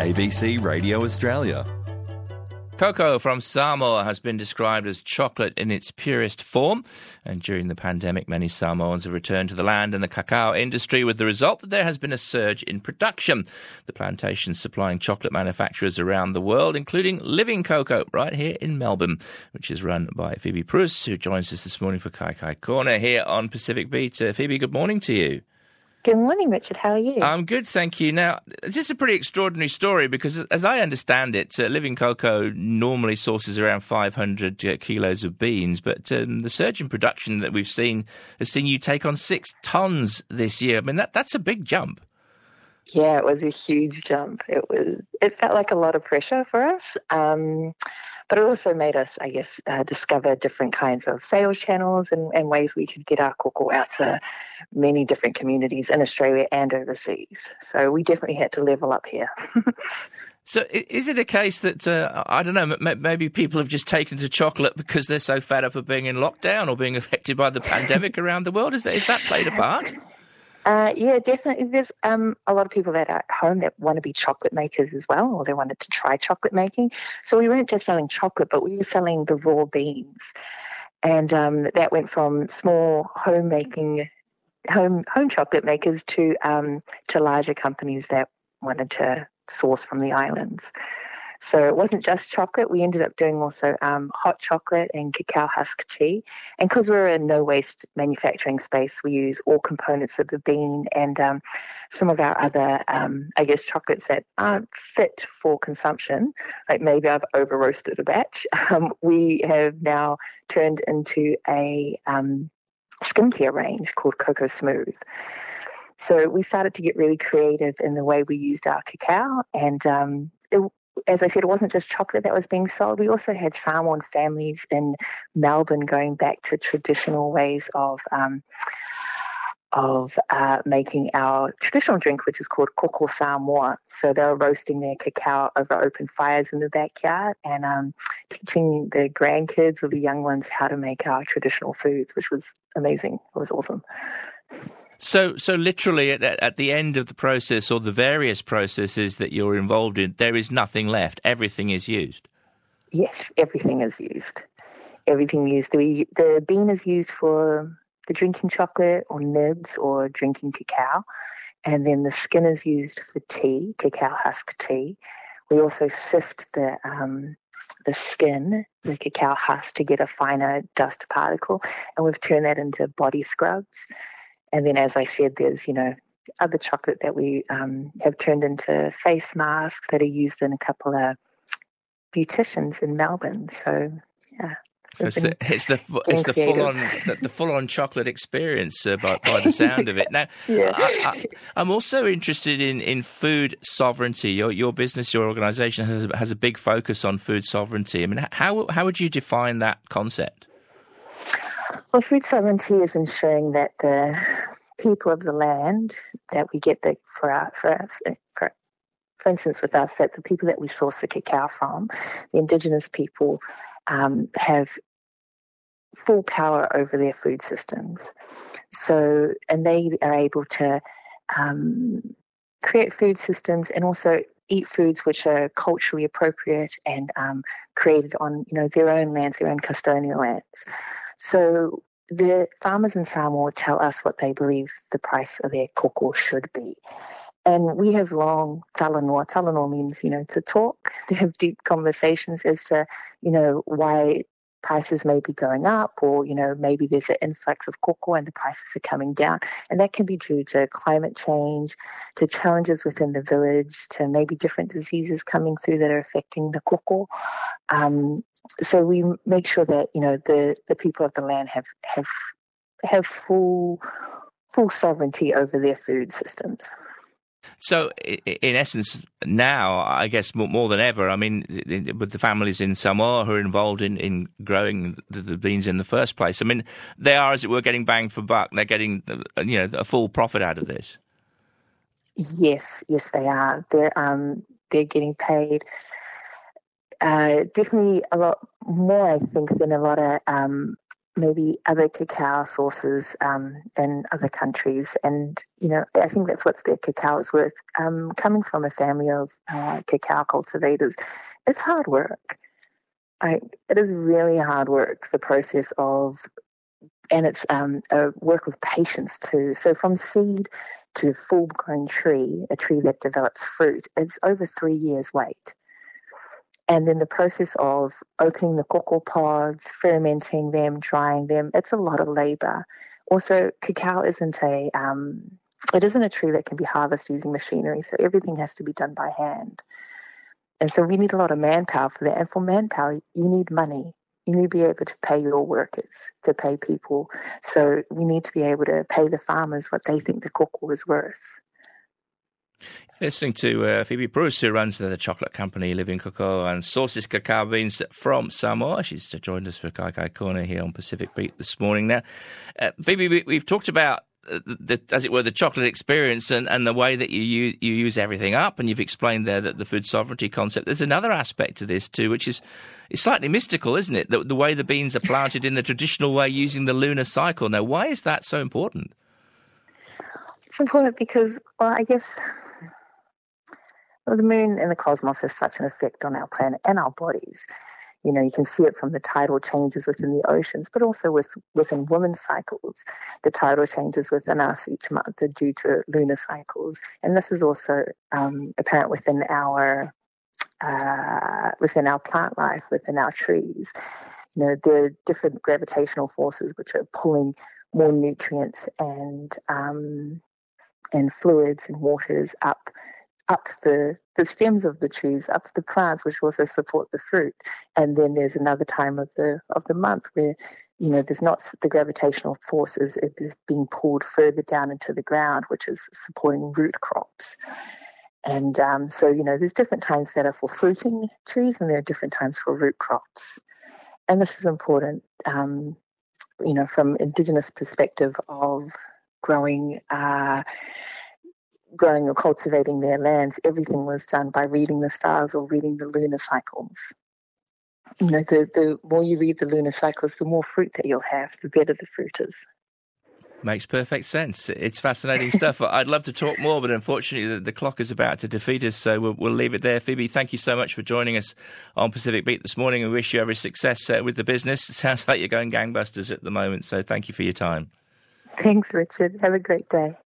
ABC Radio Australia. Cocoa from Samoa has been described as chocolate in its purest form, and during the pandemic, many Samoans have returned to the land and the cacao industry, with the result that there has been a surge in production. The plantations supplying chocolate manufacturers around the world, including Living Cocoa right here in Melbourne, which is run by Phoebe Prus, who joins us this morning for Kai Kai Corner here on Pacific Beat. Phoebe, good morning to you. Good morning, Richard. How are you? I'm good, thank you. Now, this is a pretty extraordinary story because, as I understand it, Living Cocoa normally sources around 500 kilos of beans, but the surge in production that we've seen has seen you take on 6 tons this year. I mean, that's a big jump. Yeah, it was a huge jump. It felt like a lot of pressure for us, but it also made us, I guess, discover different kinds of sales channels and ways we could get our cocoa out to many different communities in Australia and overseas. So we definitely had to level up here. So is it a case that, I don't know, maybe people have just taken to chocolate because they're so fed up of being in lockdown or being affected by the pandemic around the world? Is that played a part? Yeah, definitely. There's a lot of people that are at home that want to be chocolate makers as well, or they wanted to try chocolate making. So we weren't just selling chocolate, but we were selling the raw beans. And that went from small home chocolate makers to larger companies that wanted to source from the islands. So it wasn't just chocolate. We ended up doing also hot chocolate and cacao husk tea. And because we're a no-waste manufacturing space, we use all components of the bean and some of our other, chocolates that aren't fit for consumption. Like maybe I've over-roasted a batch. We have now turned into a skincare range called Cocoa Smooth. So we started to get really creative in the way we used our cacao, and as I said, it wasn't just chocolate that was being sold. We also had Samoan families in Melbourne going back to traditional ways of making our traditional drink, which is called koko Samoa. So they were roasting their cacao over open fires in the backyard and teaching the grandkids or the young ones how to make our traditional foods, which was amazing. It was awesome. So literally at the end of the process or the various processes that you're involved in, there is nothing left. Everything is used. Yes, everything is used. Everything used. The bean is used for the drinking chocolate or nibs or drinking cacao. And then the skin is used for tea, cacao husk tea. We also sift the skin, the cacao husk, to get a finer dust particle. And we've turned that into body scrubs. And then, as I said, there's, other chocolate that we have turned into face masks that are used in a couple of beauticians in Melbourne. So, yeah. So it's the full on chocolate experience by the sound of it. Now, yeah. I'm also interested in food sovereignty. Your business, your organisation has a big focus on food sovereignty. I mean, how would you define that concept? Well, food sovereignty is ensuring that the people of the land that we get for instance, with us, that the people that we source the cacao from, the Indigenous people, have full power over their food systems. So, and they are able to create food systems and also eat foods which are culturally appropriate and created on, their own lands, their own custodial lands. So the farmers in Samoa tell us what they believe the price of their koko should be. And we have long talanoa. Talanoa means, to talk, to have deep conversations as to, why prices may be going up or, maybe there's an influx of koko and the prices are coming down. And that can be due to climate change, to challenges within the village, to maybe different diseases coming through that are affecting the koko. So we make sure that, the people of the land have full sovereignty over their food systems. So, in essence, now, I guess more than ever, I mean, with the families in Samoa who are involved in growing the beans in the first place, I mean, they are, as it were, getting bang for buck. They're getting, a full profit out of this. Yes, they are. They're getting paid definitely a lot more, I think, than a lot of maybe other cacao sources in other countries. And, I think that's what their cacao is worth. Coming from a family of cacao cultivators, it's hard work. It is really hard work, the process of, and it's a work with patience too. So from seed to full-grown tree, a tree that develops fruit, it's over 3 years wait. And then the process of opening the cocoa pods, fermenting them, drying them, it's a lot of labor. Also, cacao isn't it isn't a tree that can be harvested using machinery, so everything has to be done by hand. And so we need a lot of manpower for that. And for manpower, you need money. You need to be able to pay your workers, to pay people. So we need to be able to pay the farmers what they think the cocoa is worth. Listening to Phoebe Bruce, who runs the chocolate company Living Cocoa and sources cacao beans from Samoa. She's joined us for Kai Kai Corner here on Pacific Beat this morning. Now, Phoebe, we've talked about, as it were, the chocolate experience and the way that you use everything up, and you've explained there that the food sovereignty concept. There's another aspect to this too, which is slightly mystical, isn't it? The way the beans are planted in the traditional way using the lunar cycle. Now, why is that so important? It's important because, I guess the moon and the cosmos has such an effect on our planet and our bodies. You can see it from the tidal changes within the oceans, but also within women's cycles. The tidal changes within us each month are due to lunar cycles. And this is also apparent within our plant life, within our trees. There are different gravitational forces which are pulling more nutrients and fluids and waters up the stems of the trees, up to the plants, which also support the fruit. And then there's another time of the month where, there's not the gravitational forces. It is being pulled further down into the ground, which is supporting root crops. And so, there's different times that are for fruiting trees and there are different times for root crops. And this is important, from Indigenous perspective of growing or cultivating their lands. Everything was done by reading the stars or reading the lunar cycles. The more you read the lunar cycles, the more fruit that you'll have, the better the fruit is. Makes perfect sense. It's fascinating stuff. I'd love to talk more, but unfortunately the clock is about to defeat us, so we'll leave it there. Phoebe, thank you so much for joining us on Pacific Beat this morning. We wish you every success with the business. It sounds like you're going gangbusters at the moment, so thank you for your time. Thanks, Richard. Have a great day.